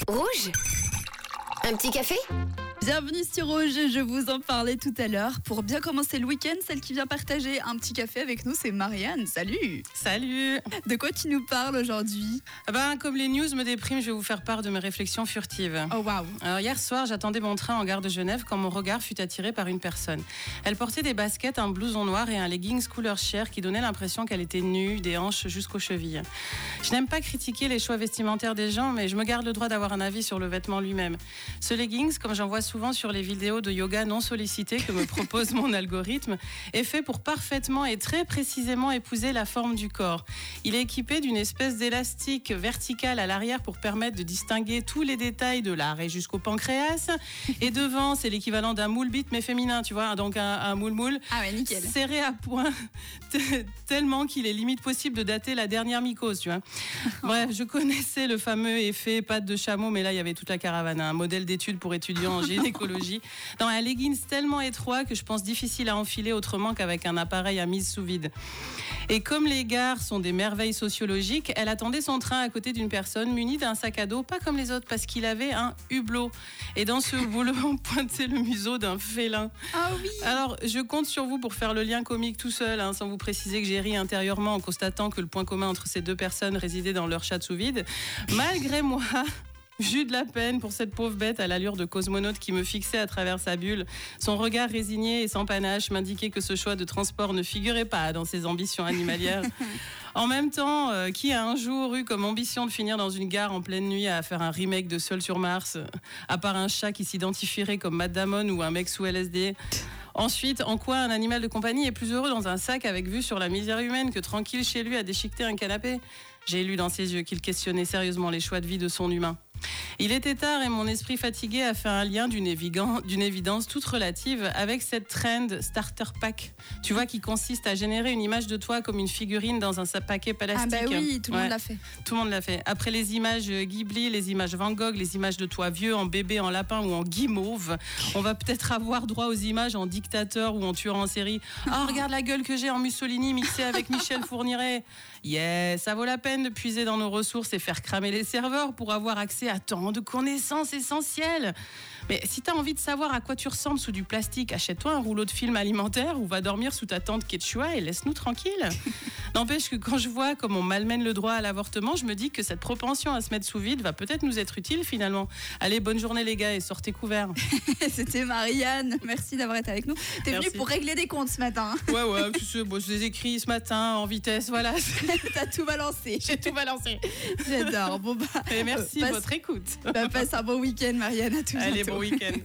Rouge. Un petit café? Bienvenue sur Rouge, je vous en parlais tout à l'heure. Pour bien commencer le week-end, celle qui vient partager un petit café avec nous, c'est Marianne. Salut! Salut! De quoi tu nous parles aujourd'hui? Comme les news me dépriment, je vais vous faire part de mes réflexions furtives. Oh waouh! Alors hier soir, j'attendais mon train en gare de Genève quand mon regard fut attiré par une personne. Elle portait des baskets, un blouson noir et un leggings couleur chair qui donnait l'impression qu'elle était nue, des hanches jusqu'aux chevilles. Je n'aime pas critiquer les choix vestimentaires des gens, mais je me garde le droit d'avoir un avis sur le vêtement lui-même. Ce leggings, comme j'en vois souvent sur les vidéos de yoga non sollicitées que me propose mon algorithme, est fait pour parfaitement et très précisément épouser la forme du corps. Il est équipé d'une espèce d'élastique vertical à l'arrière pour permettre de distinguer tous les détails de l'arrêt jusqu'au pancréas. Et devant, c'est l'équivalent d'un moule bite mais féminin, tu vois, donc un moule-moule. Ah ouais, nickel. Serré à point, tellement qu'il est limite possible de dater la dernière mycose, tu vois. Bref, je connaissais le fameux effet patte de chameau, mais là, il y avait toute la caravane, un modèle d'étude pour étudiants en gynécologie. Dans un leggings tellement étroit que je pense difficile à enfiler autrement qu'avec un appareil à mise sous vide. Et comme les gares sont des merveilles sociologiques, elle attendait son train à côté d'une personne munie d'un sac à dos, pas comme les autres, parce qu'il avait un hublot. Et dans ce hublot, on pointait le museau d'un félin. Ah oui! Alors, je compte sur vous pour faire le lien comique tout seul, sans vous préciser que j'ai ri intérieurement en constatant que le point commun entre ces deux personnes résidait dans leur chat sous vide. Malgré moi... J'eus de la peine pour cette pauvre bête à l'allure de cosmonaute qui me fixait à travers sa bulle. Son regard résigné et sans panache m'indiquait que ce choix de transport ne figurait pas dans ses ambitions animalières. En même temps, qui a un jour eu comme ambition de finir dans une gare en pleine nuit à faire un remake de Seul sur Mars, à part un chat qui s'identifierait comme Matt Damon ou un mec sous LSD? Ensuite, en quoi un animal de compagnie est plus heureux dans un sac avec vue sur la misère humaine que tranquille chez lui à déchiqueter un canapé? J'ai lu dans ses yeux qu'il questionnait sérieusement les choix de vie de son humain. Il était tard et mon esprit fatigué a fait un lien d'une évidence toute relative avec cette trend starter pack, tu vois, qui consiste à générer une image de toi comme une figurine dans un paquet plastique. Ah bah oui, tout le monde l'a fait. Tout le monde l'a fait. Après les images Ghibli, les images Van Gogh, les images de toi vieux en bébé, en lapin ou en guimauve, on va peut-être avoir droit aux images en dictateur ou en tueur en série. Ah, regarde la gueule que j'ai en Mussolini mixée avec Michel Fourniret. Yeah, ça vaut la peine de puiser dans nos ressources et faire cramer les serveurs pour avoir accès à tant de connaissances essentielles. Mais si t'as envie de savoir à quoi tu ressembles sous du plastique, achète-toi un rouleau de film alimentaire ou va dormir sous ta tente quechua et laisse-nous tranquille. N'empêche que quand je vois comme on malmène le droit à l'avortement, je me dis que cette propension à se mettre sous vide va peut-être nous être utile finalement. Allez, bonne journée les gars et sortez couverts. C'était Marianne, merci d'avoir été avec nous. T'es venue pour régler des comptes ce matin. Ouais, je les ai écrits ce matin en vitesse, voilà. T'as tout balancé. J'ai tout balancé. J'adore. Bon et merci de votre écoute. Passe un bon week-end Marianne, à tout bientôt. Allez, bon week-end.